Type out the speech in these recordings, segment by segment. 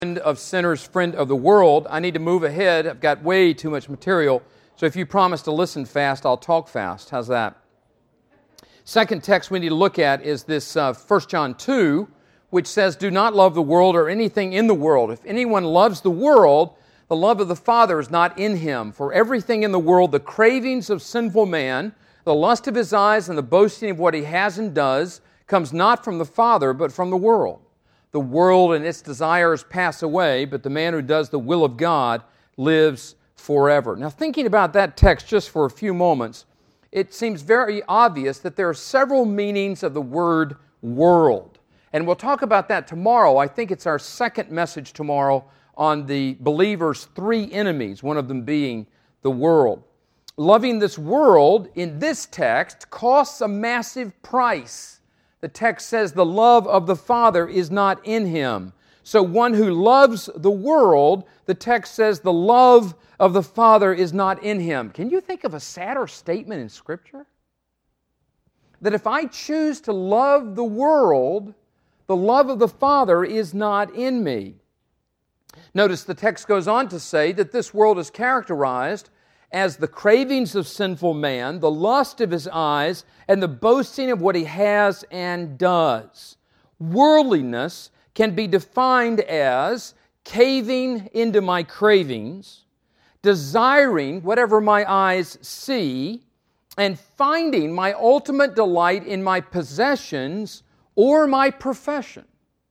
Friend of sinners, friend of the world. I need to move ahead. I've got way too much material. So if you promise to listen fast, I'll talk fast. How's that? Second text we need to look at is this 1 John 2, which says, "Do not love the world or anything in the world. If anyone loves the world, the love of the Father is not in him. For everything in the world, the cravings of sinful man, the lust of his eyes, and the boasting of what he has and does, comes not from the Father, but from the world. The world and its desires pass away, but the man who does the will of God lives forever." Now, thinking about that text just for a few moments, it seems very obvious that there are several meanings of the word world. And we'll talk about that tomorrow. I think it's our second message tomorrow on the believer's three enemies, one of them being the world. Loving this world in this text costs a massive price. The text says the love of the Father is not in him. So one who loves the world, the text says the love of the Father is not in him. Can you think of a sadder statement in Scripture? That if I choose to love the world, the love of the Father is not in me. Notice the text goes on to say that this world is characterized as the cravings of sinful man, the lust of his eyes, and the boasting of what he has and does. Worldliness can be defined as caving into my cravings, desiring whatever my eyes see, and finding my ultimate delight in my possessions or my profession.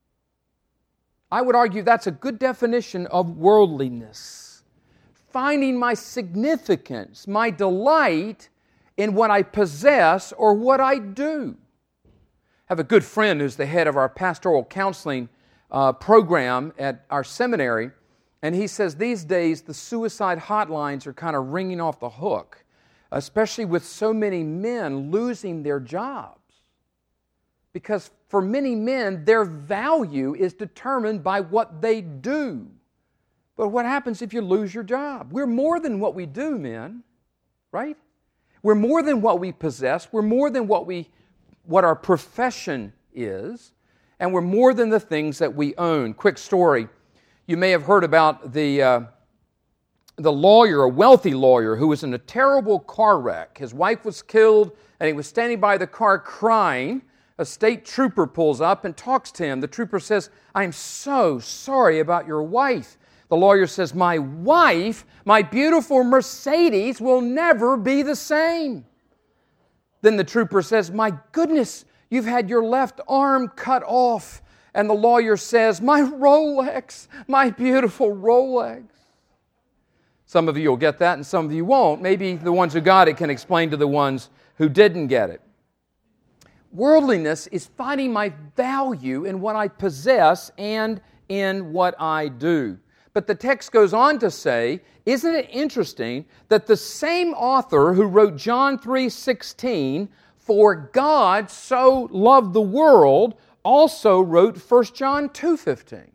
I would argue that's a good definition of worldliness. Finding my significance, my delight in what I possess or what I do. I have a good friend who's the head of our pastoral counseling program at our seminary, and he says these days the suicide hotlines are kind of ringing off the hook, especially with so many men losing their jobs. Because for many men, their value is determined by what they do. But what happens if you lose your job? We're more than what we do, men, right? We're more than what we possess. We're more than what our profession is, and we're more than the things that we own. Quick story. You may have heard about the lawyer, a wealthy lawyer, who was in a terrible car wreck. His wife was killed, and he was standing by the car crying. A state trooper pulls up and talks to him. The trooper says, "I'm so sorry about your wife." The lawyer says, "My wife, my beautiful Mercedes, will never be the same." Then the trooper says, "My goodness, you've had your left arm cut off." And the lawyer says, "My Rolex, my beautiful Rolex." Some of you will get that and some of you won't. Maybe the ones who got it can explain to the ones who didn't get it. Worldliness is finding my value in what I possess and in what I do. But the text goes on to say, isn't it interesting that the same author who wrote John 3:16, "For God so loved the world," also wrote 1 John 2:15.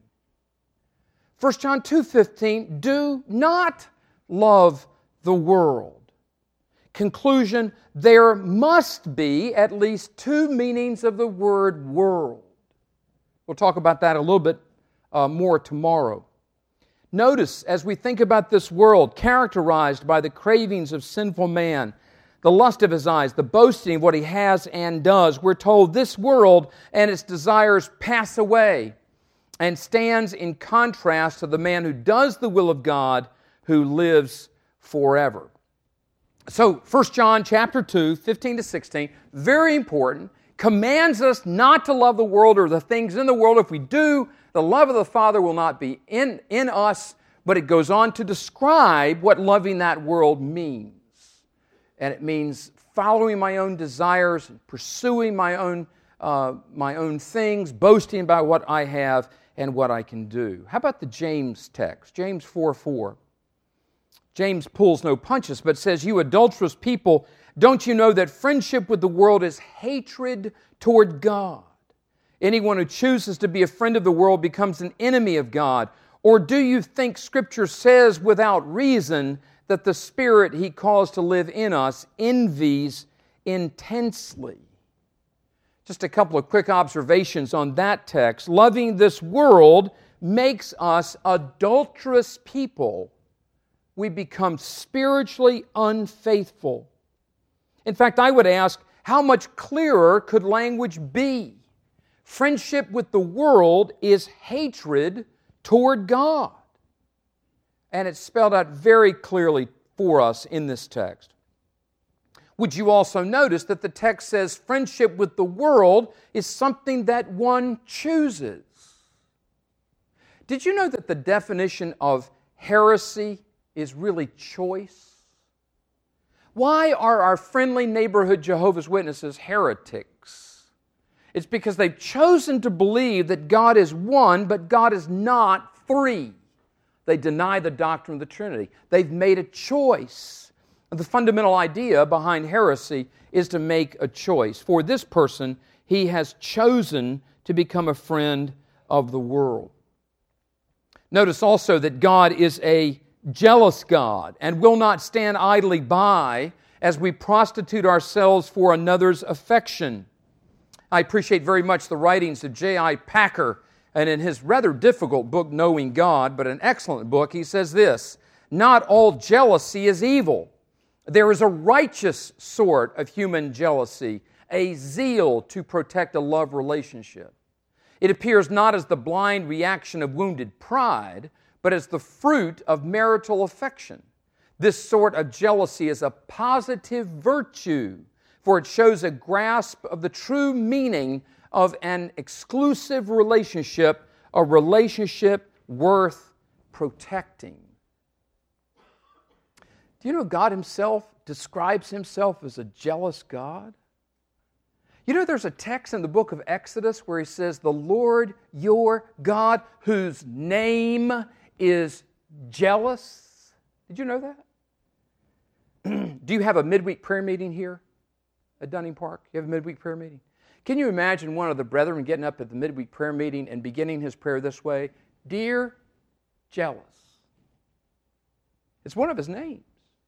1 John 2:15, "Do not love the world." Conclusion, there must be at least two meanings of the word world. We'll talk about that a little bit more tomorrow. Notice, as we think about this world characterized by the cravings of sinful man, the lust of his eyes, the boasting of what he has and does, we're told this world and its desires pass away and stands in contrast to the man who does the will of God, who lives forever. So 1 John chapter 2, 15 to 16, very important, commands us not to love the world or the things in the world. If we do, the love of the Father will not be in us, but it goes on to describe what loving that world means. And it means following my own desires, pursuing my own things, boasting about what I have and what I can do. How about the James text? James 4:4. James pulls no punches, but says, "You adulterous people, don't you know that friendship with the world is hatred toward God? Anyone who chooses to be a friend of the world becomes an enemy of God. Or do you think Scripture says without reason that the Spirit He calls to live in us envies intensely?" Just a couple of quick observations on that text. Loving this world makes us adulterous people. We become spiritually unfaithful. In fact, I would ask, how much clearer could language be? Friendship with the world is hatred toward God. And it's spelled out very clearly for us in this text. Would you also notice that the text says friendship with the world is something that one chooses? Did you know that the definition of heresy is really choice? Why are our friendly neighborhood Jehovah's Witnesses heretics? It's because they've chosen to believe that God is one, but God is not three. They deny the doctrine of the Trinity. They've made a choice. The fundamental idea behind heresy is to make a choice. For this person, he has chosen to become a friend of the world. Notice also that God is a jealous God and will not stand idly by as we prostitute ourselves for another's affection. I appreciate very much the writings of J.I. Packer, and in his rather difficult book, Knowing God, but an excellent book, he says this: "Not all jealousy is evil. There is a righteous sort of human jealousy, a zeal to protect a love relationship. It appears not as the blind reaction of wounded pride, but as the fruit of marital affection. This sort of jealousy is a positive virtue, for it shows a grasp of the true meaning of an exclusive relationship, a relationship worth protecting." Do you know God Himself describes Himself as a jealous God? You know there's a text in the book of Exodus where He says, "The Lord your God, whose name is jealous." Did you know that? Do you have a midweek prayer meeting here at Dunning Park? You have a midweek prayer meeting? Can you imagine one of the brethren getting up at the midweek prayer meeting and beginning his prayer this way? "Dear jealous." It's one of His names.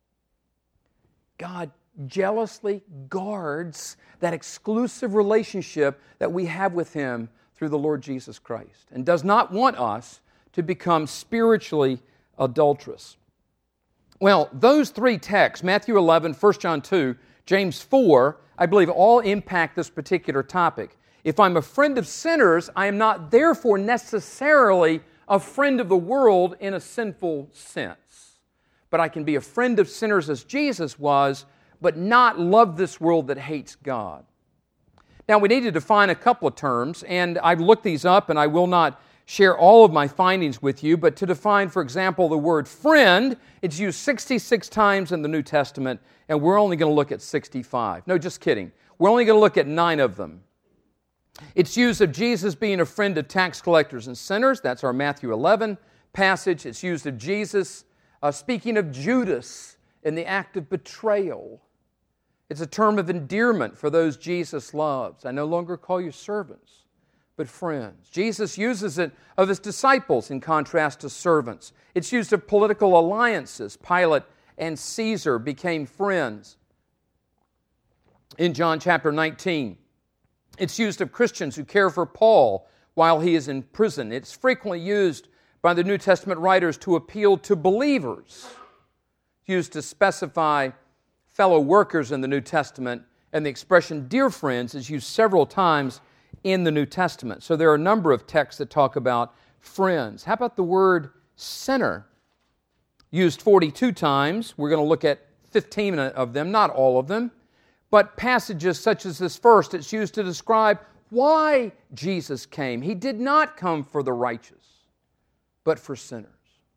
God jealously guards that exclusive relationship that we have with Him through the Lord Jesus Christ, and does not want us to become spiritually adulterous. Well, those three texts, Matthew 11, 1 John 2, James 4, I believe all impact this particular topic. If I'm a friend of sinners, I am not therefore necessarily a friend of the world in a sinful sense. But I can be a friend of sinners as Jesus was, but not love this world that hates God. Now, we need to define a couple of terms, and I've looked these up, and I will not share all of my findings with you, but to define, for example, the word friend, it's used 66 times in the New Testament, and we're only going to look at 65. No, just kidding. We're only going to look at 9 of them. It's used of Jesus being a friend of tax collectors and sinners. That's our Matthew 11 passage. It's used of Jesus speaking of Judas in the act of betrayal. It's a term of endearment for those Jesus loves. "I no longer call you servants, but friends." Jesus uses it of His disciples in contrast to servants. It's used of political alliances. Pilate and Caesar became friends. In John chapter 19, it's used of Christians who care for Paul while he is in prison. It's frequently used by the New Testament writers to appeal to believers. It's used to specify fellow workers in the New Testament, and the expression "dear friends" is used several times in the New Testament. So there are a number of texts that talk about friends. How about the word sinner? Used 42 times. We're going to look at 15 of them, not all of them. But passages such as this first, it's used to describe why Jesus came. He did not come for the righteous, but for sinners.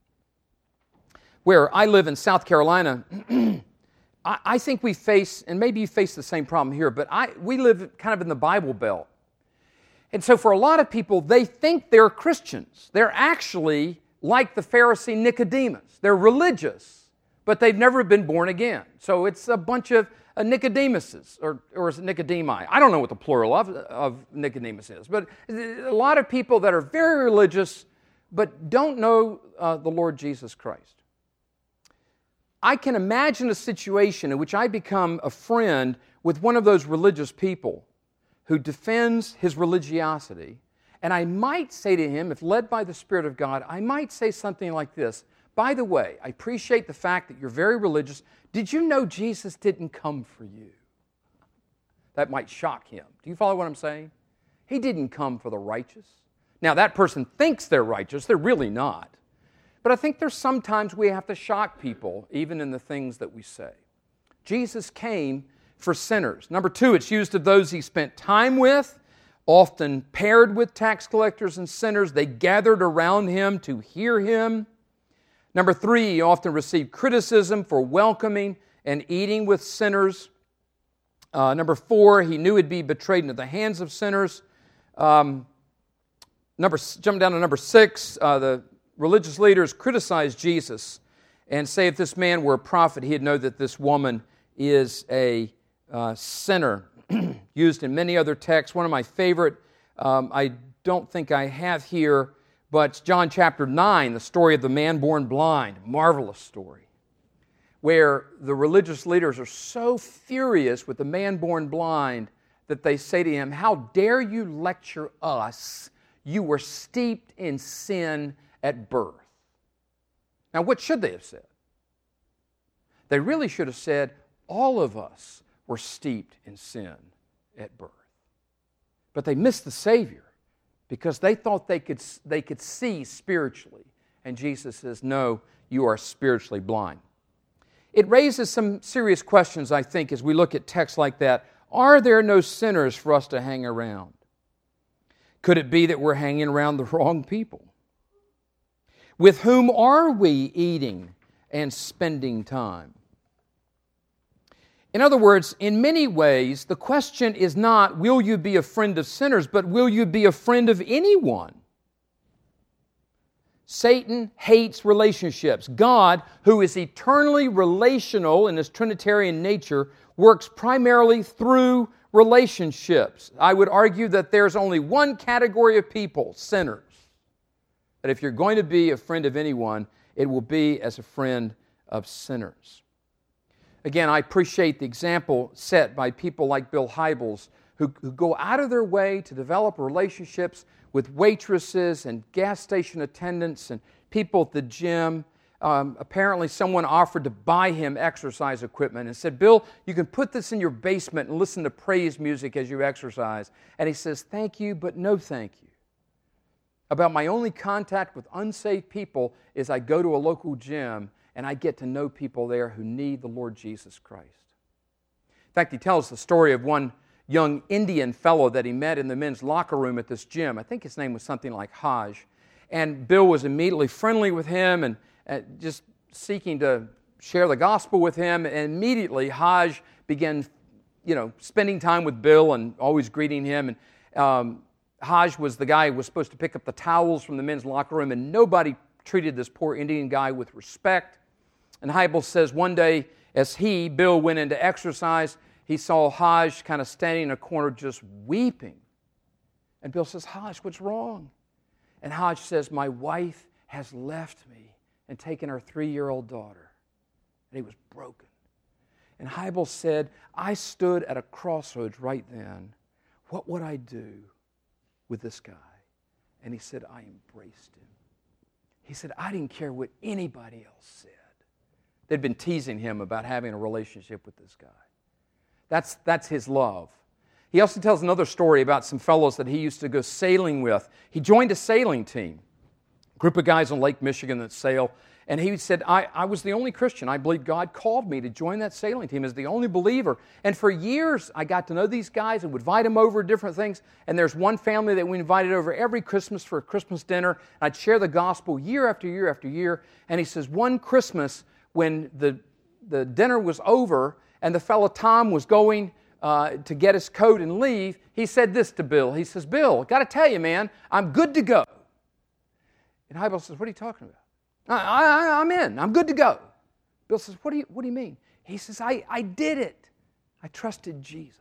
Where I live in South Carolina, I think we face, and maybe you face the same problem here, but we live kind of in the Bible Belt. And so for a lot of people, they think they're Christians. They're actually like the Pharisee Nicodemus. They're religious, but they've never been born again. So it's a bunch of Nicodemuses, or is it Nicodemi? I don't know what the plural of Nicodemus is, but a lot of people that are very religious, but don't know the Lord Jesus Christ. I can imagine a situation in which I become a friend with one of those religious people who defends his religiosity And I might say to him, if led by the Spirit of God, I might say something like this: by the way, I appreciate the fact that you're very religious. Did you know Jesus didn't come for you? That might shock him. Do you follow what I'm saying? He didn't come for the righteous. Now, that person thinks they're righteous. They're really not. But I think there's sometimes we have to shock people, even in the things that we say. Jesus came for sinners. Number two, it's used of those he spent time with, often paired with tax collectors and sinners. They gathered around him to hear him. Number three, he often received criticism for welcoming and eating with sinners. Number four, he knew he'd be betrayed into the hands of sinners. Jump down to number six, the religious leaders criticized Jesus and say if this man were a prophet, he'd know that this woman is a sinner. Used in many other texts. One of my favorite, I don't think I have here, but John chapter 9, the story of the man born blind. Marvelous story. Where the religious leaders are so furious with the man born blind that they say to him, "How dare you lecture us? You were steeped in sin at birth." Now, what should they have said? They really should have said, all of us were steeped in sin at birth. But they missed the Savior because they thought they could see spiritually. And Jesus says, no, you are spiritually blind. It raises some serious questions, I think, as we look at texts like that. Are there no sinners for us to hang around? Could it be that we're hanging around the wrong people? With whom are we eating and spending time? In other words, in many ways, the question is not, will you be a friend of sinners, but will you be a friend of anyone? Satan hates relationships. God, who is eternally relational in his Trinitarian nature, works primarily through relationships. I would argue that there's only one category of people, sinners. That if you're going to be a friend of anyone, it will be as a friend of sinners. Again, I appreciate the example set by people like Bill Hybels, who go out of their way to develop relationships with waitresses and gas station attendants and people at the gym. Apparently someone offered to buy him exercise equipment and said, "Bill, you can put this in your basement and listen to praise music as you exercise." And he says, "Thank you, but no thank you. About my only contact with unsaved people is I go to a local gym and I get to know people there who need the Lord Jesus Christ." In fact, he tells the story of one young Indian fellow that he met in the men's locker room at this gym. I think his name was something like Haj. And Bill was immediately friendly with him and just seeking to share the gospel with him. And immediately Haj began, spending time with Bill and always greeting him. And Haj was the guy who was supposed to pick up the towels from the men's locker room, and nobody treated this poor Indian guy with respect. And Hybels says one day as Bill, went into exercise, he saw Haj kind of standing in a corner just weeping. And Bill says, "Haj, what's wrong?" And Haj says, "My wife has left me and taken her 3-year-old daughter." And he was broken. And Hybels said, "I stood at a crossroads right then. What would I do with this guy?" And he said, "I embraced him." He said, "I didn't care what anybody else said." They'd been teasing him about having a relationship with this guy. That's his love. He also tells another story about some fellows that he used to go sailing with. He joined a sailing team, a group of guys on Lake Michigan that sail. And he said, I was the only Christian. I believe God called me to join that sailing team as the only believer. And for years, I got to know these guys and would invite them over to different things. And there's one family that we invited over every Christmas for a Christmas dinner. I'd share the gospel year after year after year. And he says, one Christmas when the dinner was over and the fellow Tom was going to get his coat and leave, he said this to Bill. He says, "Bill, got to tell you, man, I'm good to go." And Hybels says, "What are you talking about?" I'm in. I'm good to go." Bill says, what do you mean? He says, I did it. I trusted Jesus.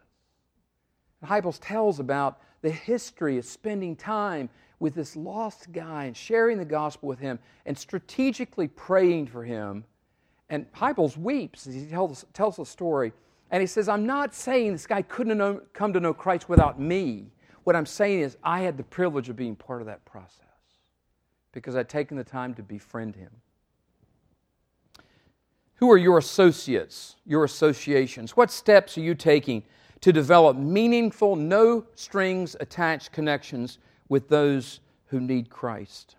And Hybels tells about the history of spending time with this lost guy and sharing the gospel with him and strategically praying for him. And Hybels weeps as he tells the story. And he says, "I'm not saying this guy couldn't come to know Christ without me. What I'm saying is I had the privilege of being part of that process because I'd taken the time to befriend him. Who are your associates, your associations? What steps are you taking to develop meaningful, no-strings-attached connections with those who need Christ?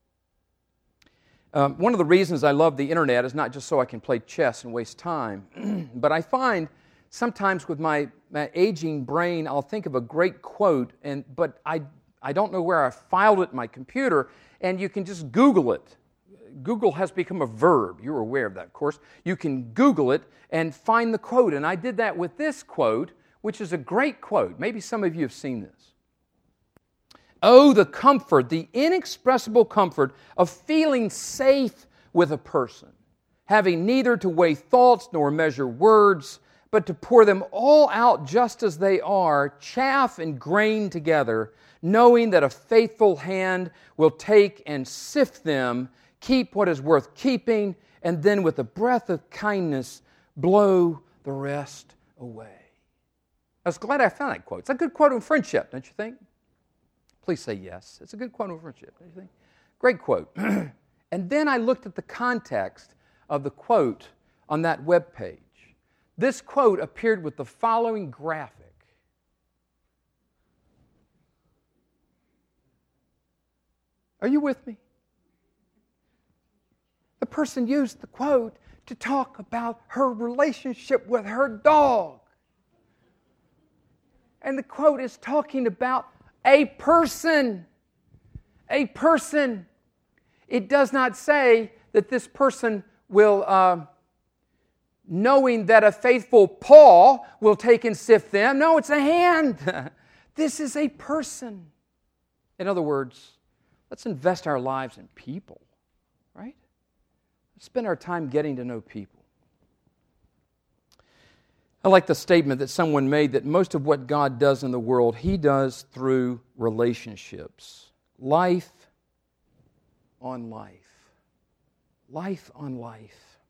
One of the reasons I love the internet is not just so I can play chess and waste time, but I find sometimes with my aging brain, I'll think of a great quote, but I don't know where I filed it in my computer, and you can just Google it. Google has become a verb. You're aware of that, of course. You can Google it and find the quote, and I did that with this quote, which is a great quote. Maybe some of you have seen this. Oh, the comfort, the inexpressible comfort of feeling safe with a person, having neither to weigh thoughts nor measure words, but to pour them all out just as they are, chaff and grain together, knowing that a faithful hand will take and sift them, keep what is worth keeping, and then with a breath of kindness blow the rest away. I was glad I found that quote. It's a good quote on friendship, don't you think? Please say yes. It's a good quote on friendship, don't you think? Great quote. And then I looked at the context of the quote on that webpage. This quote appeared with the following graphic. Are you with me? The person used the quote to talk about her relationship with her dog. And the quote is talking about a person. A person. It does not say that this person will, knowing that a faithful paw will take and sift them. No, it's a hand. This is a person. In other words, let's invest our lives in people, right? Let's spend our time getting to know people. I like the statement that someone made that most of what God does in the world, He does through relationships. Life on life. Life on life.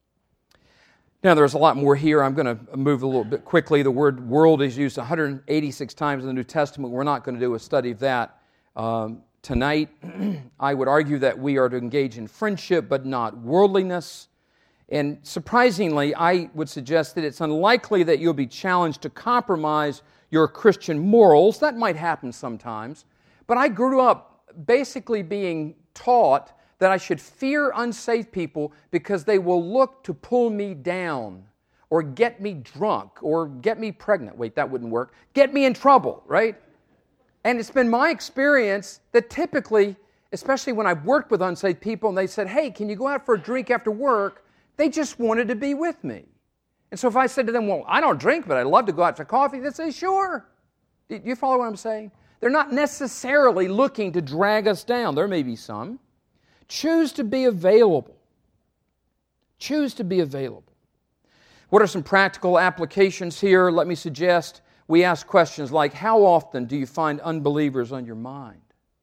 Now, there's a lot more here. I'm going to move a little bit quickly. The word world is used 186 times in the New Testament. We're not going to do a study of that tonight. I would argue that we are to engage in friendship, but not worldliness. And surprisingly, I would suggest that it's unlikely that you'll be challenged to compromise your Christian morals. That might happen sometimes. But I grew up basically being taught that I should fear unsafe people because they will look to pull me down or get me drunk or get me pregnant. Wait, that wouldn't work. Get me in trouble, right? And it's been my experience that typically, especially when I've worked with unsafe people and they said, hey, can you go out for a drink after work? They just wanted to be with me. And so if I said to them, well, I don't drink, but I'd love to go out for coffee, they'd say, sure. Do you follow what I'm saying? They're not necessarily looking to drag us down. There may be some. Choose to be available. Choose to be available. What are some practical applications here? Let me suggest we ask questions like, how often do you find unbelievers on your mind?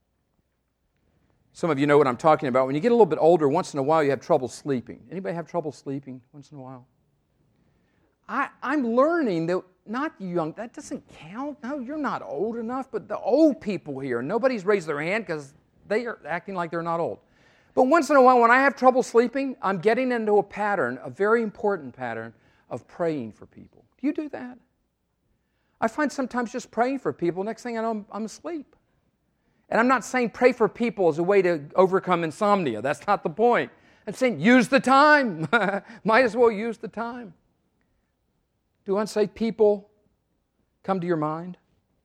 Some of you know what I'm talking about. When you get a little bit older, once in a while you have trouble sleeping. Anybody have trouble sleeping once in a while? I'm learning that not you young, that doesn't count. No, you're not old enough, but the old people here, nobody's raised their hand because they are acting like they're not old. But once in a while when I have trouble sleeping, I'm getting into a pattern, a very important pattern of praying for people. Do you do that? I find sometimes just praying for people, next thing I know, I'm asleep. And I'm not saying pray for people as a way to overcome insomnia. That's not the point. I'm saying use the time. Might as well use the time. Do unsafe people come to your mind?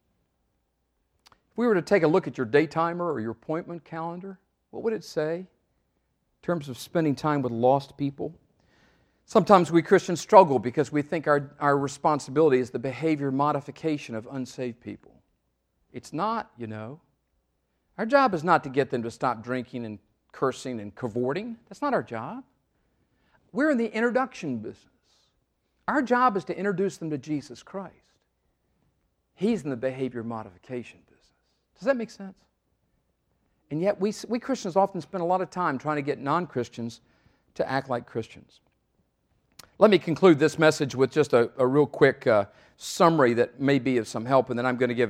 If we were to take a look at your day timer or your appointment calendar, what would it say in terms of spending time with lost people? Sometimes we Christians struggle because we think our responsibility is the behavior modification of unsaved people. It's not, you know. Our job is not to get them to stop drinking and cursing and cavorting. That's not our job. We're in the introduction business. Our job is to introduce them to Jesus Christ. He's in the behavior modification business. Does that make sense? And yet we Christians often spend a lot of time trying to get non-Christians to act like Christians. Let me conclude this message with just a real quick summary that may be of some help, and then I'm going to give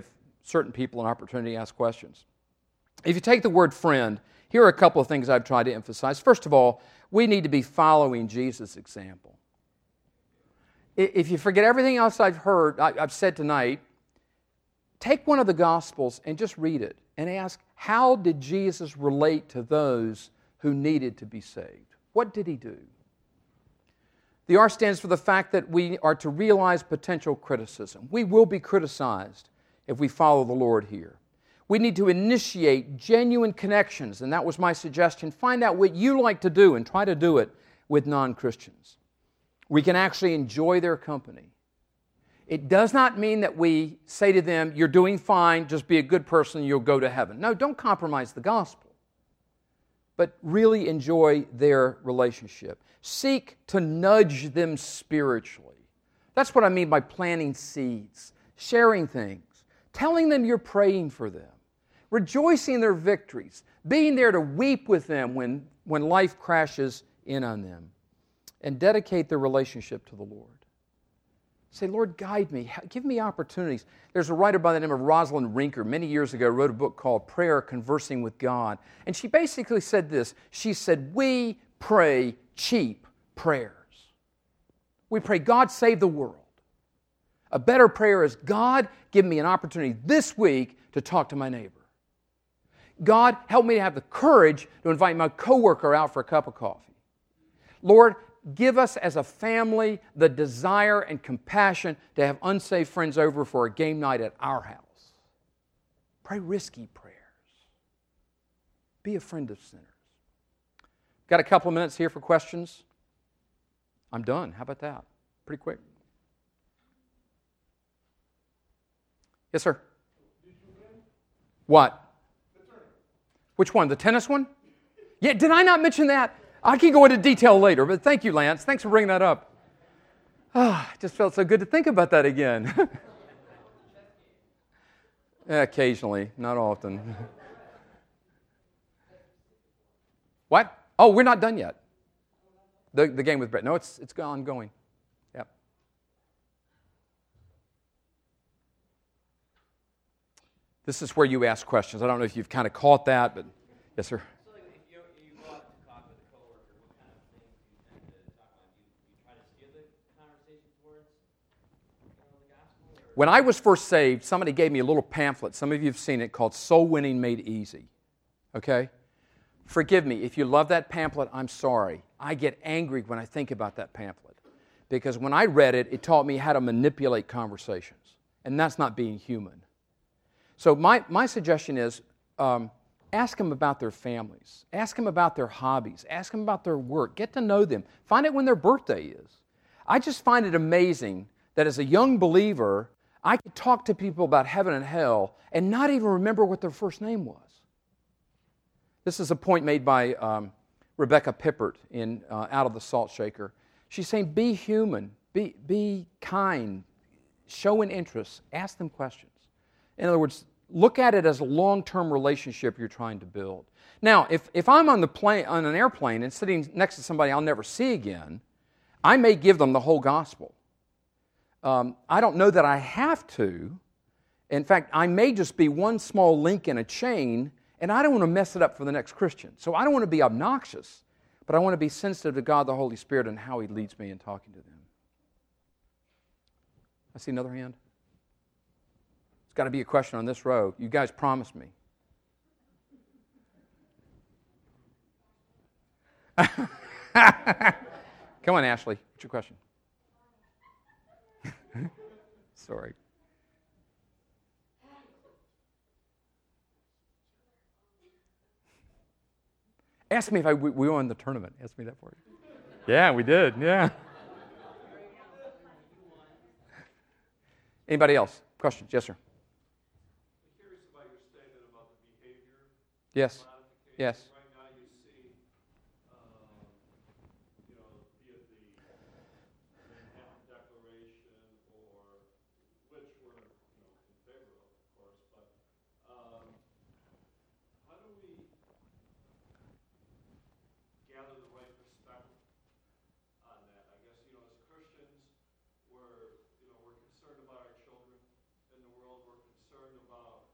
certain people an opportunity to ask questions. If you take the word friend, here are a couple of things I've tried to emphasize. First of all, we need to be following Jesus' example. If you forget everything else I've said tonight, take one of the Gospels and just read it and ask, how did Jesus relate to those who needed to be saved? What did he do? The R stands for the fact that we are to realize potential criticism. We will be criticized if we follow the Lord here. We need to initiate genuine connections, and that was my suggestion. Find out what you like to do and try to do it with non-Christians. We can actually enjoy their company. It does not mean that we say to them, you're doing fine, just be a good person, you'll go to heaven. No, don't compromise the gospel. But really enjoy their relationship. Seek to nudge them spiritually. That's what I mean by planting seeds, sharing things, telling them you're praying for them, rejoicing in their victories, being there to weep with them when life crashes in on them, and dedicate their relationship to the Lord. Say, Lord, guide me. Give me opportunities. There's a writer by the name of Rosalind Rinker, many years ago, wrote a book called Prayer, Conversing with God. And she basically said this. She said, we pray cheap prayers. We pray, God, save the world. A better prayer is, God, give me an opportunity this week to talk to my neighbor. God, help me to have the courage to invite my coworker out for a cup of coffee. Lord, give us as a family the desire and compassion to have unsaved friends over for a game night at our house. Pray risky prayers. Be a friend of sinners. Got a couple of minutes here for questions? I'm done. How about that? Pretty quick. Yes, sir. What? Which one? The tennis one? Yeah, did I not mention that? I can go into detail later, but thank you, Lance. Thanks for bringing that up. I just felt so good to think about that again. Yeah, occasionally, not often. What? Oh, we're not done yet. The game with Brett. No, it's ongoing. Yep. This is where you ask questions. I don't know if you've kind of caught that, but yes, sir. When I was first saved, somebody gave me a little pamphlet. Some of you have seen it, called Soul Winning Made Easy. Okay? Forgive me. If you love that pamphlet, I'm sorry. I get angry when I think about that pamphlet. Because when I read it, it taught me how to manipulate conversations. And that's not being human. So my suggestion is, ask them about their families. Ask them about their hobbies. Ask them about their work. Get to know them. Find out when their birthday is. I just find it amazing that as a young believer, I could talk to people about heaven and hell and not even remember what their first name was. This is a point made by Rebecca Pippert in Out of the Salt Shaker. She's saying, be human, be kind, show an interest, ask them questions. In other words, look at it as a long-term relationship you're trying to build. Now, if I'm on an airplane and sitting next to somebody I'll never see again, I may give them the whole gospel. I don't know that I have to. In fact, I may just be one small link in a chain, and I don't want to mess it up for the next Christian. So I don't want to be obnoxious, but I want to be sensitive to God the Holy Spirit and how He leads me in talking to them. I see another hand. There's got to be a question on this row. You guys promised me. Come on, Ashley. What's your question? Sorry. Ask me if we won the tournament. Ask me that for you. Yeah, we did. Yeah. Anybody else? Questions? Yes, sir. I'm curious about your statement about the behavior. Yes. Yes. Right now you see, be it the Manhattan Declaration or which we're in favor of course, but how do we gather the right perspective on that? I guess, as Christians, we're concerned about our children in the world. We're concerned about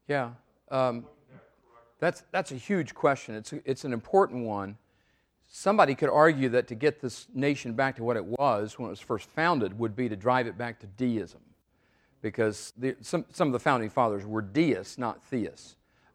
Yeah. That's a huge question. It's an important one. Somebody could argue that to get this nation back to what it was when it was first founded would be to drive it back to deism, because some of the founding fathers were deists, not theists.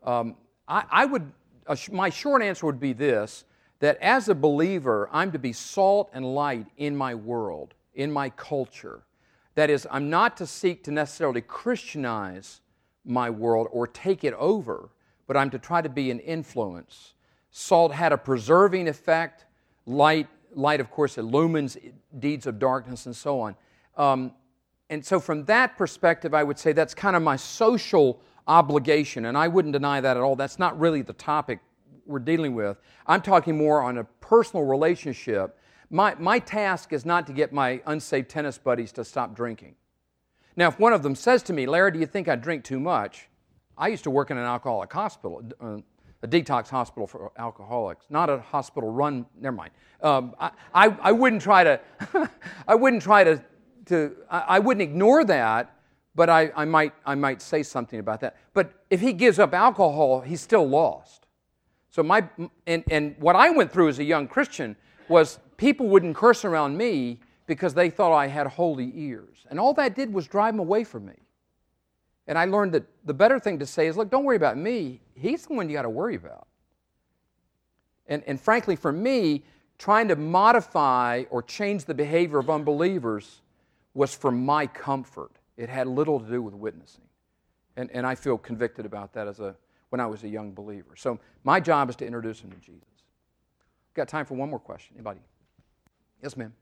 My short answer would be this, that as a believer, I'm to be salt and light in my world, in my culture. That is, I'm not to seek to necessarily Christianize my world or take it over, but I'm to try to be an influence. Salt had a preserving effect. Light, of course, illumines deeds of darkness and so on. And so from that perspective, I would say that's kind of my social obligation, and I wouldn't deny that at all. That's not really the topic we're dealing with. I'm talking more on a personal relationship. My task is not to get my unsaved tennis buddies to stop drinking. Now, if one of them says to me, Larry, do you think I drink too much? I used to work in an alcoholic hospital, a detox hospital for alcoholics, not a hospital run. Never mind. I wouldn't try to. I wouldn't ignore that, but I might say something about that. But if he gives up alcohol, he's still lost. So and what I went through as a young Christian was people wouldn't curse around me because they thought I had holy ears, and all that did was drive them away from me. And I learned that the better thing to say is, look, don't worry about me. He's the one you got to worry about. And frankly, for me, trying to modify or change the behavior of unbelievers was for my comfort. It had little to do with witnessing. And I feel convicted about that when I was a young believer. So my job is to introduce them to Jesus. Got time for one more question. Anybody? Yes, ma'am.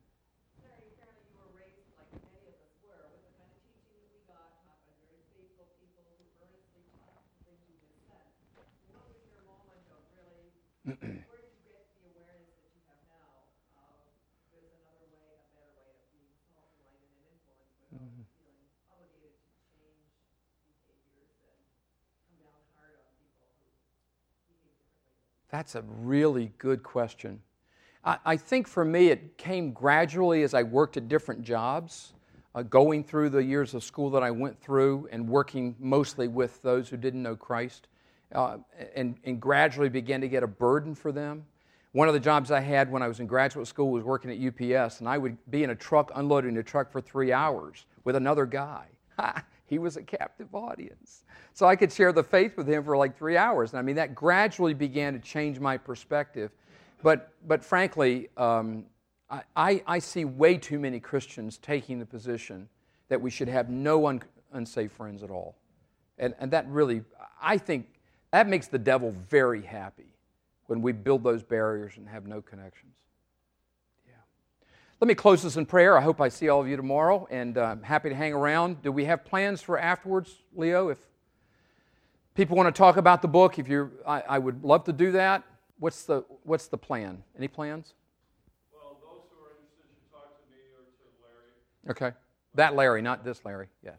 Where did you get the awareness that you have now of there's another way, a better way of being salt and light and an influence without feeling obligated to change behaviors and come down hard on people who behave differently? That's a really good question. I think for me it came gradually as I worked at different jobs, going through the years of school that I went through and working mostly with those who didn't know Christ. And gradually began to get a burden for them. One of the jobs I had when I was in graduate school was working at UPS, and I would be in a truck, unloading a truck for 3 hours with another guy. He was a captive audience. So I could share the faith with him for like 3 hours. And I mean, that gradually began to change my perspective. But frankly, I see way too many Christians taking the position that we should have no unsaved friends at all. And that really, I think, that makes the devil very happy when we build those barriers and have no connections. Yeah. Let me close this in prayer. I hope I see all of you tomorrow, and I'm happy to hang around. Do we have plans for afterwards, Leo? If people want to talk about the book, I would love to do that. What's the plan? Any plans? Well, those who are interested should talk to me or to Larry. Okay. That Larry, not this Larry. Yes.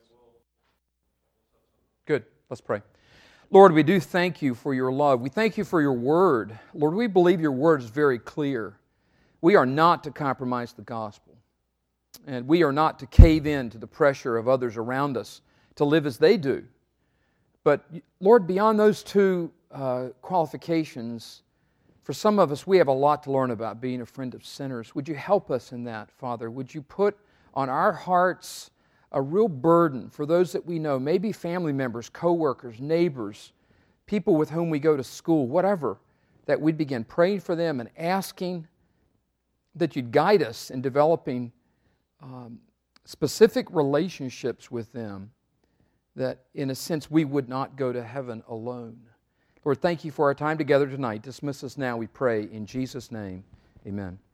Good. Let's pray. Lord, we do thank you for your love. We thank you for your word. Lord, we believe your word is very clear. We are not to compromise the gospel. And we are not to cave in to the pressure of others around us to live as they do. But, Lord, beyond those two qualifications, for some of us, we have a lot to learn about being a friend of sinners. Would you help us in that, Father? Would you put on our hearts a real burden for those that we know, maybe family members, co-workers, neighbors, people with whom we go to school, whatever, that we'd begin praying for them and asking that you'd guide us in developing specific relationships with them, that in a sense we would not go to heaven alone. Lord, thank you for our time together tonight. Dismiss us now, we pray, in Jesus' name. Amen.